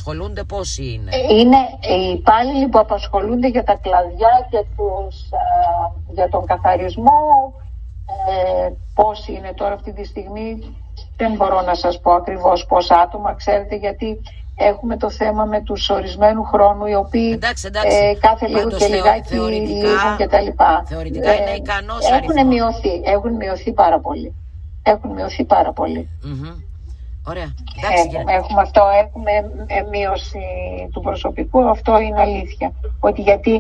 απασχολούνται πόσοι είναι? Είναι οι υπάλληλοι που απασχολούνται για τα κλαδιά και για τον καθαρισμό. Πόσοι είναι τώρα αυτή τη στιγμή, δεν μπορώ να σας πω ακριβώς πόσα άτομα, ξέρετε, γιατί έχουμε το θέμα με τους ορισμένου χρόνου, οι οποίοι εντάξει. κάθε λίγο και λιγάκι λείπουν και τα λοιπά. Θεωρητικά είναι ικανός αριθμός. Έχουν μειωθεί πάρα πολύ. Ωραία. Έχουμε μείωση του προσωπικού, αυτό είναι αλήθεια. Ότι γιατί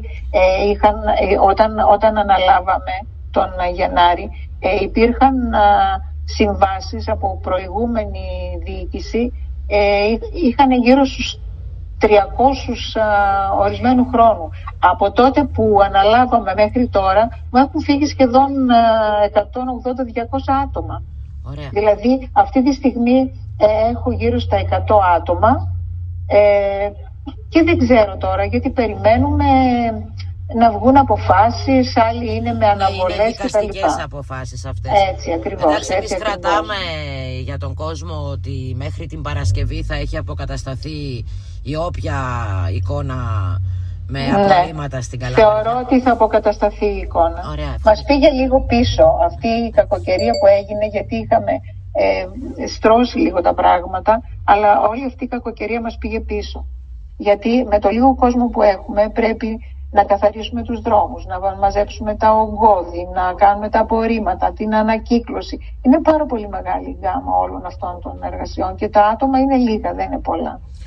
όταν αναλάβαμε τον Γενάρη, υπήρχαν συμβάσεις από προηγούμενη διοίκηση, είχαν γύρω στους 300 ορισμένου χρόνου. Από τότε που αναλάβαμε μέχρι τώρα, μου έχουν φύγει σχεδόν 180-200 άτομα. Ωραία. Δηλαδή, αυτή τη στιγμή έχω γύρω στα 100 άτομα και δεν ξέρω τώρα, γιατί περιμένουμε να βγουν αποφάσεις, άλλοι είναι με αναβολές κτλ. Είναι δικαστικές αποφάσεις αυτές. Έτσι ακριβώς. Εντάξει, εμείς κρατάμε για τον κόσμο ότι μέχρι την Παρασκευή θα έχει αποκατασταθεί η όποια εικόνα με απορρίμματα στην Καλαμαριά. Θεωρώ ότι θα αποκατασταθεί η εικόνα. Ωραία, μας πήγε λίγο πίσω αυτή η κακοκαιρία που έγινε, γιατί είχαμε στρώσει λίγο τα πράγματα, αλλά όλη αυτή η κακοκαιρία μας πήγε πίσω. Γιατί με το λίγο κόσμο που έχουμε πρέπει να καθαρίσουμε τους δρόμους, να μαζέψουμε τα ογκώδη, να κάνουμε τα απορρίμματα, την ανακύκλωση. Είναι πάρα πολύ μεγάλη η γάμα όλων αυτών των εργασιών και τα άτομα είναι λίγα, δεν είναι πολλά.